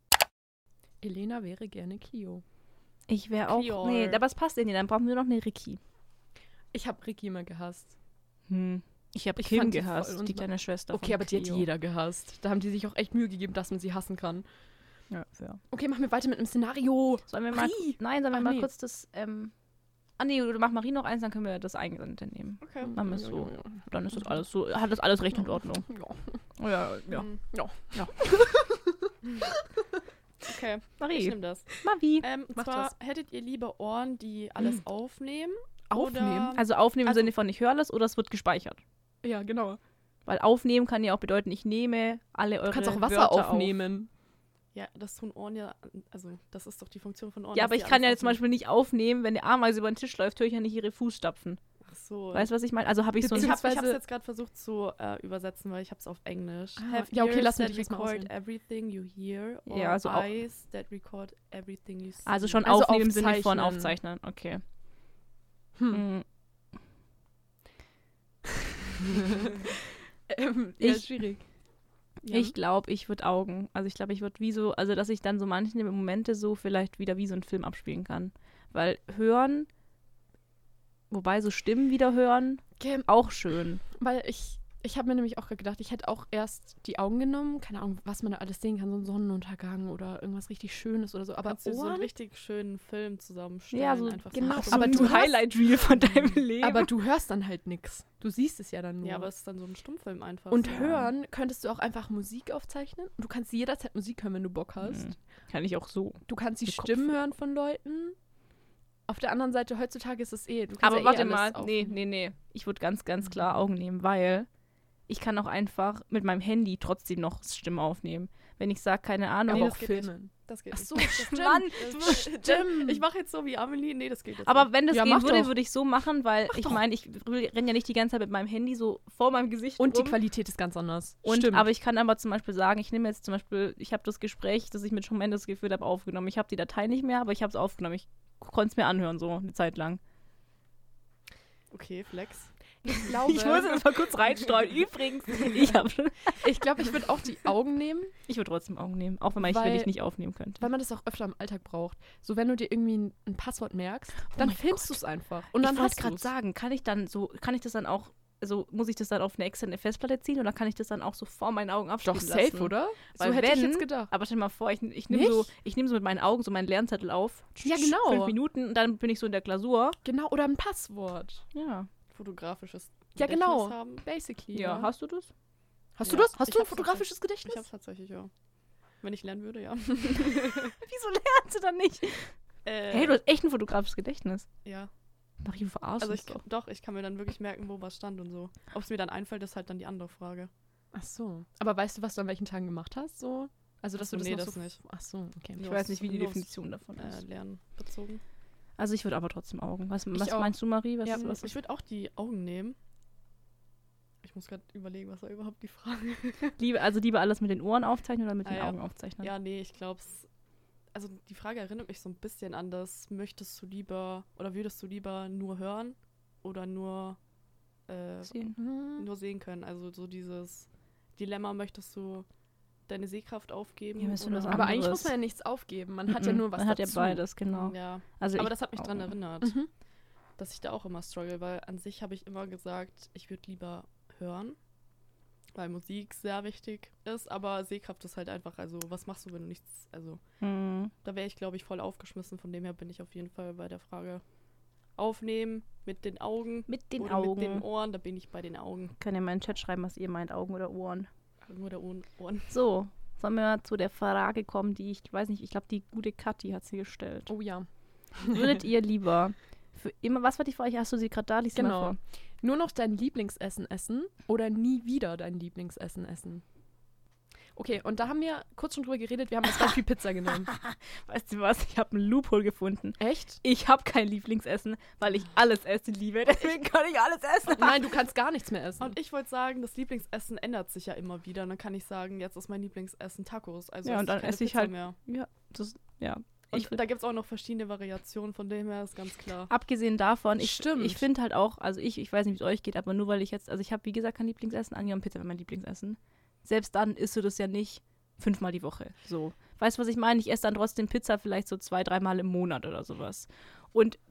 Elena wäre gerne Clio. Ich wäre auch. Cleor. Nee, aber es passt in dir. Dann brauchen wir noch eine Ricky. Ich habe Ricky immer gehasst. Hm. Ich habe Ich Kim fand die gehasst, voll die unsympathisch. kleine Schwester Okay, von aber die hat Cleo. jeder gehasst. Da haben die sich auch echt Mühe gegeben, dass man sie hassen kann. Ja, ja. Okay, machen wir weiter mit einem Szenario. Sollen wir mal, Marie! nein, sollen wir Ach, mal nee. kurz das, ähm, ah nee, du mach Marie noch eins, dann können wir das Eingesandte nehmen. Okay. Machen wir es so. Dann ist das alles so, hat das alles recht in Ordnung. Ja. Ja, ja. Mhm. Ja. Ja. Okay, ich Marie, nehme das. Marie. Ähm, und Macht zwar was. hättet ihr lieber Ohren, die alles aufnehmen? Aufnehmen? Oder Also aufnehmen Also- im Sinne von ich höre alles oder es wird gespeichert. Ja, genau. Weil aufnehmen kann ja auch bedeuten, ich nehme alle eure Du kannst auch Wasser Wörter aufnehmen. ja, das tun Ohren ja, also das ist doch die Funktion von Ohren. Ja, dass aber die ich kann ja alles jetzt zum Beispiel nicht aufnehmen, wenn eine Ameise über den Tisch läuft, höre ich ja nicht ihre Fußstapfen. aufnehmen. Ach so. Weißt du, was ich meine? Also habe ich so ich ein... habe Beziehungsweise- es jetzt gerade versucht zu äh, übersetzen, weil ich habe es auf Englisch. Ah, Have ja, okay, ears lass mich that dich jetzt mal record ausreden. everything you hear or Ja, also au- eyes that record everything you see. Also schon Also aufnehmen im Sinne von aufzeichnen. aufzeichnen. Okay. Hm. Mm, ähm, ja, Ich- schwierig. Ja. Ich glaube, ich würde Augen. Also ich glaube, ich würde wie so, also dass ich dann so manche Momente so vielleicht wieder wie so einen Film abspielen kann. Weil hören, wobei so Stimmen wieder hören, Okay, auch schön. weil ich, ich habe mir nämlich auch gerade gedacht, ich hätte auch erst die Augen genommen, keine Ahnung, was man da alles sehen kann, so ein Sonnenuntergang oder irgendwas richtig Schönes oder so, aber Kannst du so einen Ohren, richtig schönen Film zusammenstellen. Ja, so einfach genau. so. Aber so du ein hast- Highlight-Reel von deinem Leben. aber du hörst dann halt nix. Du siehst es ja dann nur. Ja, aber es ist dann so ein Stummfilm einfach. Und so. hören könntest du auch einfach Musik aufzeichnen. Du kannst jederzeit Musik hören, wenn du Bock hast. Mhm. Kann ich auch so. Du kannst die Mit Stimmen hören von Leuten. Auf der anderen Seite, heutzutage ist es eh. Du kannst Aber ja eh warte alles mal, auf- nee, nee, nee. Ich würde ganz, ganz klar Augen nehmen, weil ich kann auch einfach mit meinem Handy trotzdem noch Stimmen aufnehmen. Wenn ich sage, keine Ahnung, Aber Nee, auch das geht nicht. filmen. Das geht Ach nicht. so, Das- stimmt. Mann, das- stimmt. Ich mache jetzt so wie Amelie. Nee, das geht jetzt aber nicht. wenn das Ja, gehen mach würde, doch. würde ich so machen, weil ich meine, ich renne ja nicht die ganze Zeit mit meinem Handy so vor meinem Gesicht Und die rum. Qualität ist ganz anders. Und, Stimmt. aber ich kann aber zum Beispiel sagen, ich nehme jetzt zum Beispiel, ich habe das Gespräch, das ich mit Shawn Mendes geführt habe, aufgenommen. Ich habe die Datei nicht mehr, aber ich habe es aufgenommen. Ich konnte es mir anhören, so eine Zeit lang. Okay, Flex. ich glaube, Ich muss jetzt mal kurz reinstreuen. Übrigens, ich habe schon. ich, glaub, ich würde auch die Augen nehmen, Ich würde trotzdem Augen nehmen, auch wenn man ich, Weil- wenn ich nicht aufnehmen könnte. weil man das auch öfter im Alltag braucht. So, wenn du dir irgendwie ein, ein Passwort merkst, dann mein filmst Gott. du es einfach. Und dann ich wollte hast gerade du's. sagen, kann ich dann so, kann ich das dann auch, also muss ich das dann auf eine externe Festplatte ziehen oder kann ich das dann auch so vor meinen Augen abspielen Doch, safe, lassen? oder? Weil so hätte ich wenn- jetzt gedacht. Aber stell dir mal vor, ich, ich nehme so, Nicht? ich nehme so mit meinen Augen so meinen Lernzettel auf. Ja, genau. Fünf Minuten und dann bin ich so in der Klausur. Genau, oder ein Passwort. Ja. Fotografisches Ja, Gedächtnis genau. haben. Basically. Ja, hast du das? Hast Ja, du das? Hast ich du ein hab's fotografisches Ich Gedächtnis? hab's tatsächlich, ja. Wenn ich lernen würde, ja. Wieso lernst du dann nicht? äh, Hey, du hast echt ein fotografisches Gedächtnis. Ja. Marie, du verarschst Also uns ich, doch. doch, ich kann mir dann wirklich merken, wo was stand und so. Ob es mir dann einfällt, ist halt dann die andere Frage. Ach so. Aber weißt du, was du an welchen Tagen gemacht hast? So? Also, dass Ach so, du das nee, noch das so nicht. Ach so, okay. Ich Nur weiß aufs- nicht, wie die nur aufs, Definition davon Äh, ist. Lernen bezogen. Also ich würde aber trotzdem Augen. Was, was auch. meinst du, Marie? Was, Ja, was Ich würde auch die Augen nehmen. Ich muss gerade überlegen, was war überhaupt die Frage. Liebe, also lieber alles mit den Ohren aufzeichnen oder mit Ah, den ja. Augen aufzeichnen? Ja, nee, ich glaube es. Also die Frage erinnert mich so ein bisschen an das, möchtest du lieber oder würdest du lieber nur hören oder nur, äh, Sehen. Mhm. nur sehen können? Also so dieses Dilemma, möchtest du deine Sehkraft aufgeben? Ja, müssen wir oder- das Aber eigentlich anderes. muss man ja nichts aufgeben. Man hat ja Mhm. nur was Man hat ja dazu. beides, genau. Ja, Also aber ich, das hat mich dran Augen. erinnert, Mhm. dass ich da auch immer struggle, weil an sich habe ich immer gesagt, ich würde lieber hören, weil Musik sehr wichtig ist, aber Sehkraft ist halt einfach, also was machst du, wenn du nichts, also Mhm. da wäre ich, glaube ich, voll aufgeschmissen, von dem her bin ich auf jeden Fall bei der Frage aufnehmen mit den Augen Mit den oder Augen. mit den Ohren, da bin ich bei den Augen, Könnt ihr mal in den Chat schreiben, was ihr meint, Augen oder Ohren. nur der Ohren. Ohren. So, sollen wir mal zu der Frage kommen, die ich, ich weiß nicht, ich glaube, die gute Kathi hat sie gestellt. Oh ja. Würdet ihr lieber für immer, was war die Frage? Hast du sie gerade da? Lies sie Genau. mal vor. Nur noch dein Lieblingsessen essen oder nie wieder dein Lieblingsessen essen? Okay, und da haben wir kurz schon drüber geredet. Wir haben das Beispiel Pizza genommen. Weißt du was? Ich habe einen Loophole gefunden. Echt? Ich habe kein Lieblingsessen, weil ich alles essen liebe. Deswegen kann ich alles essen. Nein, du kannst gar nichts mehr essen. Und ich wollte sagen, das Lieblingsessen ändert sich ja immer wieder und dann kann ich sagen, jetzt ist mein Lieblingsessen Tacos, also Ja, esse und dann keine esse ich Pizza halt- mehr. Ja, das, ja. Und Ich, da gibt es auch noch verschiedene Variationen, von dem her ist ganz klar. abgesehen davon, ich, Stimmt. ich finde halt auch, also ich, ich weiß nicht, wie es euch geht, aber nur weil ich jetzt, also ich habe wie gesagt kein Lieblingsessen, angenommen Pizza wäre mein Lieblingsessen. Selbst dann isst du das ja nicht fünfmal die Woche. So. Weißt du, was ich meine? Ich esse dann trotzdem Pizza vielleicht so zwei, dreimal im Monat oder sowas. Und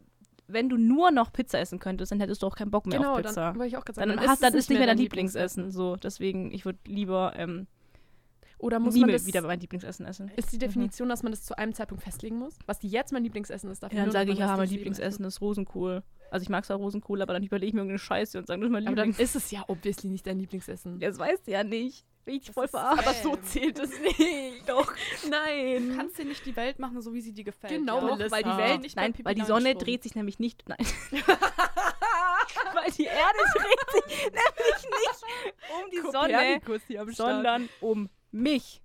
wenn du nur noch Pizza essen könntest, dann hättest du auch keinen Bock mehr Genau, auf Pizza. dann wollte ich auch gerade Dann, sagen, hast, dann es ist nicht mehr dein Lieblingsessen. So, deswegen, ich würde lieber ähm, Oder muss nie man mehr das, wieder mein Lieblingsessen essen. ist die Definition, dass man das zu einem Zeitpunkt festlegen muss? Was die jetzt mein Lieblingsessen ist, dafür Ja, dann nur sage noch ich, mein ja, mein restliches Leben Lieblingsessen ist Rosenkohl. Also ich mag zwar Rosenkohl, aber dann überlege ich mir irgendeine Scheiße und sage, das ist mein essen. Aber dann Lieblings. ist es ja obviously nicht dein Lieblingsessen. Das weißt du ja nicht. Bin ich Das voll ist verarscht. Aber so Spam. zählt es nicht. Doch. Du Nein. kannst dir nicht die Welt machen, so wie sie dir gefällt. Genau, ja? Melissa. weil die Ah. Welt, Nicht nein, beim weil die Pipi Sonne Langstrumpf. dreht sich nämlich nicht, nein. Weil die Erde dreht sich nämlich nicht um die Sonne, Kopernikus hier am Start. sondern um mich.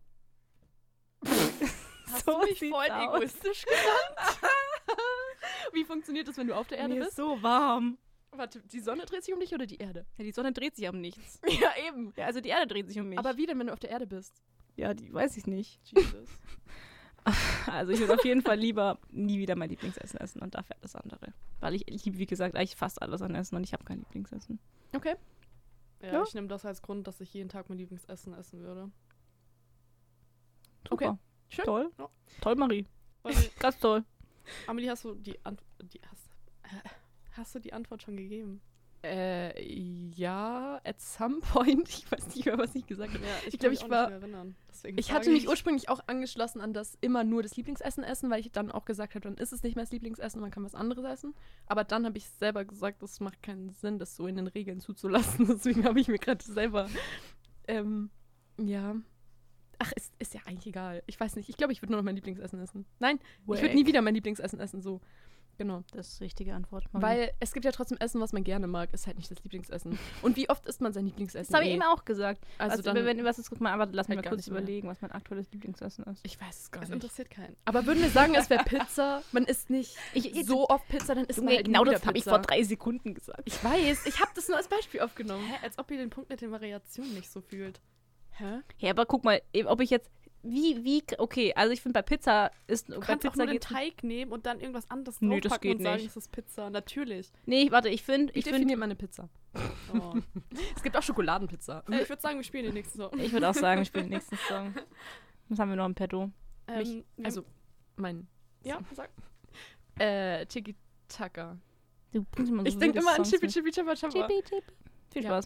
Hast So du mich sieht's voll aus. egoistisch genannt? Wie funktioniert das, wenn du auf der Erde Mir bist? ist so warm. Warte, die Sonne dreht sich um dich oder die Erde? Ja, die Sonne dreht sich um nichts. Ja, eben. Ja, also die Erde dreht sich um mich. Aber wie denn, wenn du auf der Erde bist? ja, die weiß ich nicht. Jesus. Also ich würde auf jeden Fall lieber nie wieder mein Lieblingsessen essen und dafür alles andere. Weil ich liebe, wie gesagt, eigentlich fast alles an Essen und ich habe kein Lieblingsessen. Okay. Ja, Ja. ich nehme das als Grund, dass ich jeden Tag mein Lieblingsessen essen würde. Super. Okay. Schön. Toll. Ja. Toll, Marie. Weil, Ganz toll. Amelie, hast du die Antwort. Die, hast, äh, hast du die Antwort schon gegeben? Äh, ja, at some point. Ich weiß nicht mehr, was ich gesagt habe. Ja, Ich kann glaub, mich ich auch war- nicht mehr erinnern. Deswegen Ich frage hatte mich ursprünglich auch angeschlossen an das immer nur das Lieblingsessen essen, weil ich dann auch gesagt habe, dann ist es nicht mehr das Lieblingsessen, man kann was anderes essen. Aber dann habe ich selber gesagt, das macht keinen Sinn, das so in den Regeln zuzulassen. Deswegen habe ich mir gerade selber, ähm, ja. Ach, ist, ist ja eigentlich egal. Ich weiß nicht. Ich glaube, ich würde nur noch mein Lieblingsessen essen. Nein, ich würde nie wieder mein Lieblingsessen essen, so. Genau. Das ist die richtige Antwort. Marie. Weil es gibt ja trotzdem Essen, was man gerne mag, ist halt nicht das Lieblingsessen. Und wie oft isst man sein Lieblingsessen? das habe ich eh? eben auch gesagt. Also Also, dann, wenn du was ist, guck mal, aber lass mich halt mal gar kurz nicht mehr. überlegen, was mein aktuelles Lieblingsessen ist. ich weiß es gar Das nicht. interessiert keinen. Aber würden wir sagen, es wäre Pizza? Man isst nicht Ich- so oft Pizza, dann isst man Nee, halt genau nie wieder das habe ich Pizza. vor drei Sekunden gesagt. Ich weiß, ich habe das nur als Beispiel aufgenommen. Hä, als ob ihr den Punkt mit den Variationen nicht so fühlt. Hä? Ja, aber guck mal, ob ich jetzt. Wie, wie, okay, also ich finde bei Pizza ist. Du bei kannst auch Pizza nur den geht's- Teig nehmen und dann irgendwas anderes Nö, das draufpacken geht und sagen, nicht. es ist Pizza. Natürlich. Nee, warte, ich finde. Wie Ich, find, definiert man eine Pizza? Oh. Es gibt auch Schokoladenpizza. äh, ich würde sagen, wir spielen den nächsten Song. ich würde auch sagen, ich spiele den nächsten Song. Was haben wir noch im Petto? Mich, Ähm, also, mein, ja, sag. äh, Tiki Taka. Du bringst immer so Ich denke wilde immer an Songs Chippy mit. Chippy Chappa Chappa. Chippy, Chippy. Viel Ja. Spaß.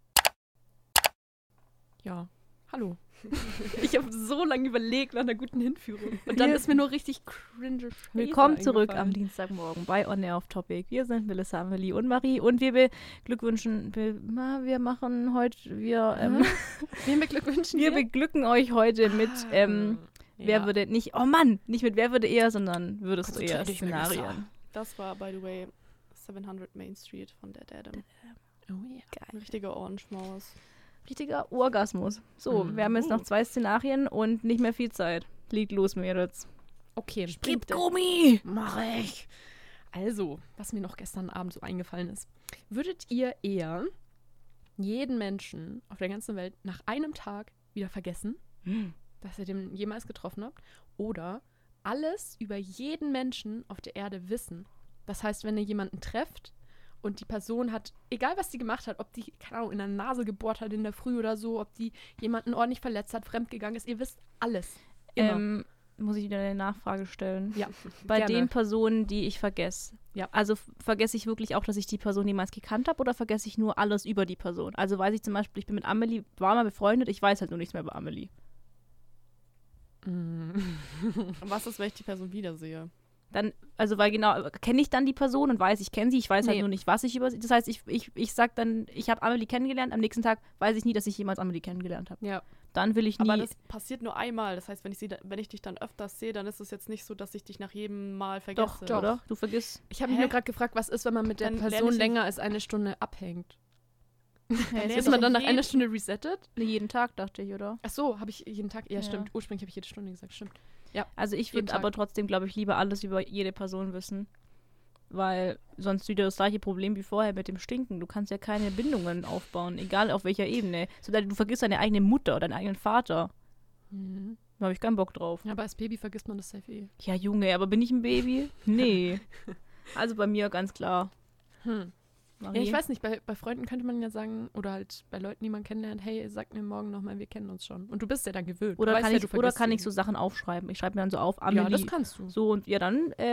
Ja, hallo. Ich habe so lange überlegt nach einer guten Hinführung. Und dann Wir- ist mir nur richtig cringe Scheiße Willkommen zurück am eingefallen. Dienstagmorgen bei On Air Off Topic. Wir sind Melissa, Amelie und Marie und wir beglückwünschen, wir, na, wir machen heute, wir, ähm, Wen beglückwünschen wir beglücken euch heute mit, ähm, wer Ja. würde nicht, oh Mann, nicht mit wer würde eher, sondern würdest du Konzentrier eher dich, Melissa. Szenarien. Das war, by the way, siebenhundert Main Street von Dead Adam. Oh yeah. Ein richtiger Orange-Maus. Richtiger Orgasmus. So, Mhm. wir haben jetzt noch zwei Szenarien und nicht mehr viel Zeit. Liegt los, Mädels. Okay, Gib Gummi! Mach ich. Also, was mir noch gestern Abend so eingefallen ist. Würdet ihr eher jeden Menschen auf der ganzen Welt nach einem Tag wieder vergessen, Hm. dass ihr den jemals getroffen habt? Oder alles über jeden Menschen auf der Erde wissen? Das heißt, wenn ihr jemanden trefft und die Person hat, egal was die gemacht hat, ob die, keine Ahnung, in der Nase gebohrt hat in der Früh oder so, ob die jemanden ordentlich verletzt hat, fremdgegangen ist, ihr wisst alles. Immer. Ähm, muss ich wieder eine Nachfrage stellen? Ja, Bei gerne. den Personen, die ich vergesse. Ja. Also f- vergesse ich wirklich auch, dass ich die Person jemals gekannt habe oder vergesse ich nur alles über die Person? Also weiß ich zum Beispiel, ich bin mit Amelie, war mal befreundet, ich weiß halt nur nichts mehr über Amelie. Mm. Und was ist, wenn ich die Person wiedersehe? Dann, also weil genau, kenne ich dann die Person und weiß, ich kenne sie, ich weiß halt Nee. nur nicht, was ich über sie. Das heißt, ich, ich, ich sag dann, ich habe Amelie kennengelernt, am nächsten Tag weiß ich nie, dass ich jemals Amelie kennengelernt habe. Ja. Dann will ich nie. Aber das passiert nur einmal. Das heißt, wenn ich, sie, da- wenn ich dich dann öfters sehe, dann ist es jetzt nicht so, dass ich dich nach jedem Mal vergesse. doch, oder? Du vergisst. Ich habe mich Hä? nur gerade gefragt, was ist, wenn man mit der Dann lerne Person ich- länger als eine Stunde abhängt? lerne Ist ich man dann nach jeden- einer Stunde resettet? Nee, jeden Tag, dachte ich, oder? Ach so, habe ich jeden Tag. Ja, Ja. stimmt. Ursprünglich habe ich jede Stunde gesagt. Stimmt. Also ich Jeden würde Tag. aber trotzdem, glaube ich, lieber alles über jede Person wissen. Weil sonst wieder das gleiche Problem wie vorher mit dem Stinken. Du kannst ja keine Bindungen aufbauen, egal auf welcher Ebene. So, du vergisst deine eigene Mutter, deinen eigenen Vater. Mhm. Da habe ich keinen Bock drauf. Ja, aber als Baby vergisst man das safe eh. Ja, Junge, aber bin ich ein Baby? Nee. Also bei mir ganz klar. Hm. Marie. Ja, ich weiß nicht, bei, bei Freunden könnte man ja sagen, oder halt bei Leuten, die man kennenlernt, hey, sag mir morgen nochmal, wir kennen uns schon. Und du bist ja dann gewöhnt. Oder du weißt kann, ja, ich, du oder vergisst kann sie. ich so Sachen aufschreiben? Ich schreibe mir dann so auf, Ja, Amelie. das kannst du. so und ja, dann äh,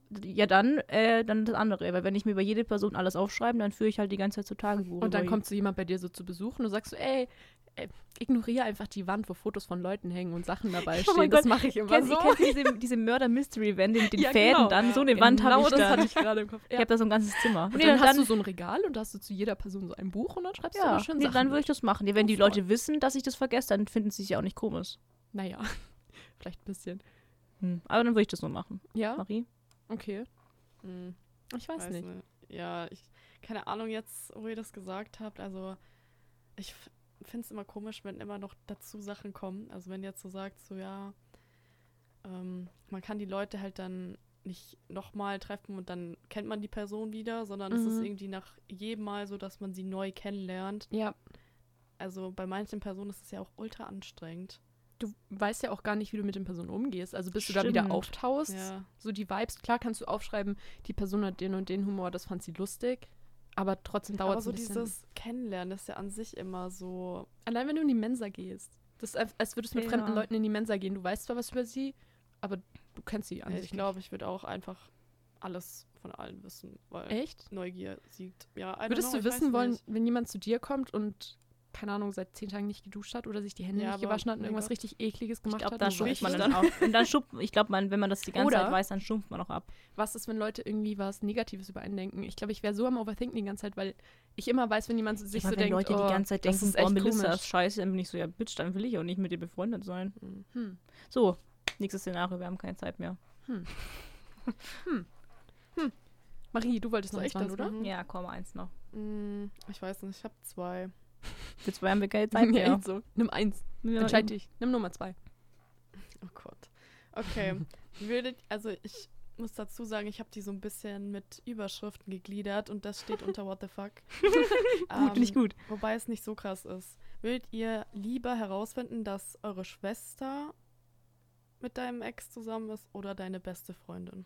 ja, dann, äh, dann das andere. Weil wenn ich mir über jede Person alles aufschreibe, dann führe ich halt die ganze Zeit so Tagebuch. Und dann über- kommt so jemand bei dir so zu Besuch und du sagst so, ey, ey ignoriere einfach die Wand, wo Fotos von Leuten hängen und Sachen dabei Oh mein stehen. Das Gott, mache ich immer Kennst so. du diese, diese Murder-Mystery-Wände mit den Ja, Fäden genau. dann? So eine Wand habe ich das da. hatte ich gerade im Kopf. Ich habe da so ein ganzes Zimmer. Und Nee, dann hast du so ein Regal und da hast du zu jeder Person so ein Buch und dann schreibst du ja, immer schön nee, Sachen. dann würde ich das machen. Ja, wenn Oh, die voll. Leute wissen, dass ich das vergesse, dann finden sie es ja auch nicht komisch. Naja, vielleicht ein bisschen. Hm. Aber dann würde ich das so machen. Ja, Marie? okay. Hm, Ich weiß, nicht. Ja, ich, keine Ahnung jetzt, wo ihr das gesagt habt. Also, ich finde es immer komisch, wenn immer noch dazu Sachen kommen. Also, wenn ihr jetzt so sagt, so ja, ähm, man kann die Leute halt dann nicht nochmal treffen und dann kennt man die Person wieder, sondern es ist Mhm. irgendwie nach jedem Mal so, dass man sie neu kennenlernt. Ja, Also, bei manchen Personen ist es ja auch ultra anstrengend. du weißt ja auch gar nicht, wie du mit den Personen umgehst. Also bis du da wieder Stimmt. auftauchst, Ja. so die Vibes, klar kannst du aufschreiben, die Person hat den und den Humor, das fand sie lustig, aber trotzdem dauert Aber es so ein bisschen. dieses Kennenlernen ist ja an sich immer so. Allein wenn du in die Mensa gehst. Das ist, als- als würdest du mit Ja. fremden Leuten in die Mensa gehen. Du weißt zwar was über sie, aber du kennst sie an Ja, sich ich glaube, ich würde auch einfach alles von allen wissen, weil nicht. Echt? Neugier siegt. Ja, I don't Würdest know, du ich wissen weiß wollen, nicht. wenn jemand zu dir kommt und, keine Ahnung, seit zehn Tagen nicht geduscht hat oder sich die Hände Ja, nicht aber gewaschen hat und mein irgendwas Gott. richtig Ekliges Ich gemacht glaube, hat? da und schumpft weißt man du dann auch. Und dann schupft, ich glaube, man, wenn man das die ganze Oder- Zeit weiß, dann schumpft man auch ab. Was ist, wenn Leute irgendwie was Negatives über einen denken? Ich glaube, ich wäre so am Overthinken die ganze Zeit, weil ich immer weiß, wenn jemand sich Ich so meine, wenn denkt, Leute oh, die ganze Zeit das denken, ist oh, echt Melissa komisch. ist scheiße, dann bin ich so, ja, Bitch, dann will ich auch nicht mit dir befreundet sein. Hm. Hm. So, nächstes Szenario, wir haben keine Zeit mehr. Marie, du wolltest noch Soll eins ich machen, das oder? machen? Ja, komm, eins noch. Hm, ich weiß nicht, ich habe zwei. Für zwei haben wir keine Zeit Ja, mehr. echt so. Nimm eins. Wir- Entscheid dich. Nimm Nummer zwei. Oh Gott. Okay. Würdet, also ich muss dazu sagen, ich habe die so ein bisschen mit Überschriften gegliedert und das steht unter What the fuck. Gut, finde ich gut. Wobei es nicht so krass ist. Würdet ihr lieber herausfinden, dass eure Schwester mit deinem Ex zusammen ist oder deine beste Freundin?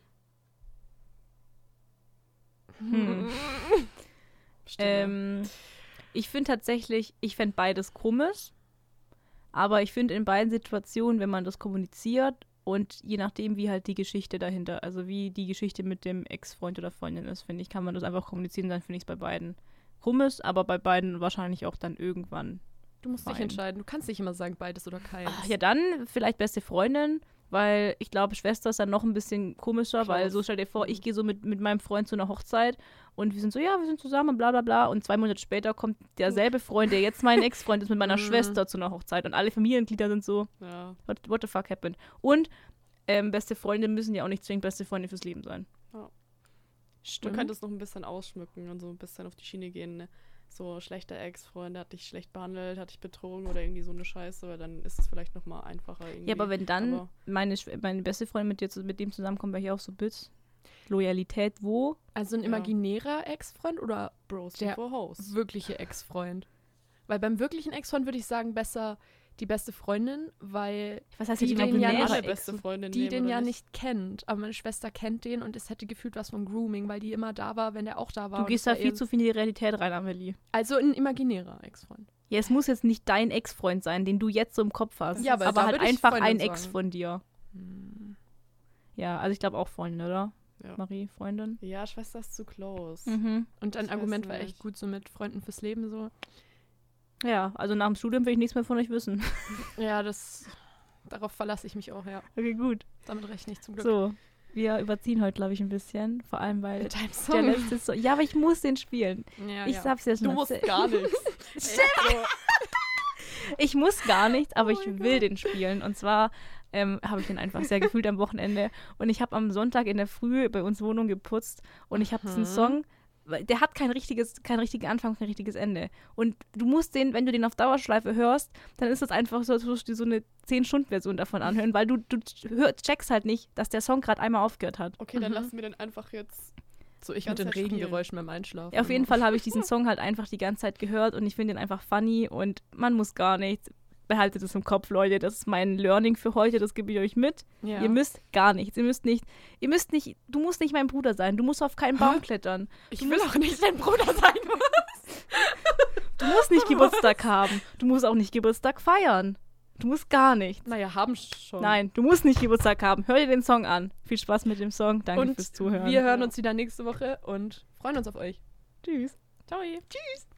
Hm. Stimme. Ähm, ich finde tatsächlich, ich fände beides komisch. Aber ich finde in beiden Situationen, wenn man das kommuniziert und je nachdem, wie halt die Geschichte dahinter, also wie die Geschichte mit dem Ex-Freund oder Freundin ist, finde ich, kann man das einfach kommunizieren, dann finde ich es bei beiden komisch, aber bei beiden wahrscheinlich auch dann irgendwann. Du musst dich Fein. entscheiden. Du kannst nicht immer sagen, beides oder keins. Ach, ja, dann vielleicht beste Freundin, weil ich glaube, Schwester ist dann noch ein bisschen komischer, weil Close. so stell dir vor, Mhm. ich gehe so mit, mit meinem Freund zu einer Hochzeit und wir sind so, ja, wir sind zusammen und bla bla bla und zwei Monate später kommt derselbe Freund, der jetzt mein Ex-Freund ist, mit meiner Mhm. Schwester zu einer Hochzeit und alle Familienglieder sind so, Ja. what, what the fuck happened? Und ähm, beste Freunde müssen ja auch nicht zwingend beste Freunde fürs Leben sein. Man Stimmt. könnte es noch ein bisschen ausschmücken und so ein bisschen auf die Schiene gehen. Ne? So schlechter Ex-Freund, der hat dich schlecht behandelt, hat dich betrogen oder irgendwie so eine Scheiße, weil dann ist es vielleicht noch mal einfacher irgendwie. Ja, aber wenn dann Aber- meine, Schw- meine beste Freundin mit, dir, zu- mit dem zusammenkommt, wäre ich auch so, bitch, Loyalität wo? Also ein Ja. imaginärer Ex-Freund oder Bros der before Hoes. wirkliche Ex-Freund? Weil beim wirklichen Ex-Freund würde ich sagen, besser die beste Freundin, weil Was heißt Die jetzt den ja imaginär? nicht- aber Meine beste Freundin die nehmen, den oder ja nicht? nicht kennt. Aber meine Schwester kennt den und es hätte gefühlt was von Grooming, weil die immer da war, wenn der auch da war. Du und gehst es da war viel eher- zu viel in die Realität rein, Amelie. Also ein imaginärer Ex-Freund. Ja, es muss jetzt nicht dein Ex-Freund sein, den du jetzt so im Kopf hast. Ja, aber aber da halt würde ich einfach Freundin ein sagen. Ex von dir. Hm. Ja, also ich glaube auch Freundin, oder? Ja. Marie, Freundin. Ja, Schwester ist zu close. Mhm. Und dein Ich Argument weiß war echt nicht. gut, so mit Freunden fürs Leben so. Ja, also nach dem Studium will ich nichts mehr von euch wissen. Ja, das. Darauf verlasse ich mich auch, ja. Okay, gut. Damit rechne ich zum Glück. So, wir überziehen heute, glaube ich, ein bisschen. Vor allem, weil Mit deinem der Song. letzte Song. Ja, aber ich muss den spielen. Ja, Ich ja. hab's ja schon Du musst erzählt. gar nichts. Ich muss gar nichts, aber Oh ich mein will Gott. den spielen. Und zwar ähm, habe ich den einfach sehr gefühlt am Wochenende. Und ich habe am Sonntag in der Früh bei uns Wohnung geputzt und ich habe diesen Mhm. Song, weil der hat kein richtiges, keinen richtigen Anfang, kein richtiges Ende. Und du musst den, wenn du den auf Dauerschleife hörst, dann ist das einfach so, als würdest du so eine zehn-Stunden-Version davon anhören, weil du, du hör, checkst halt nicht, dass der Song gerade einmal aufgehört hat. Okay, dann Mhm. lassen wir den einfach jetzt. So, ich Ganz mit den Zeit spielen. Regengeräuschen beim Einschlafen. Ja, auf jeden Fall habe ich diesen Song halt einfach die ganze Zeit gehört und ich finde ihn einfach funny und man muss gar nichts. Behaltet es im Kopf, Leute. Das ist mein Learning für heute, das gebe ich euch mit. Ja. Ihr müsst gar nichts. Ihr müsst nicht, ihr müsst nicht, du musst nicht mein Bruder sein. Du musst auf keinen Baum klettern. ich du will musst- auch nicht dein Bruder sein. Du musst nicht Geburtstag haben. Du musst auch nicht Geburtstag feiern. Du musst gar nichts. Naja, haben schon. Nein, du musst nicht Geburtstag haben. Hör dir den Song an. Viel Spaß mit dem Song. Danke und fürs Zuhören. wir hören uns wieder nächste Woche und freuen uns auf euch. Tschüss. Ciao. Tschüss.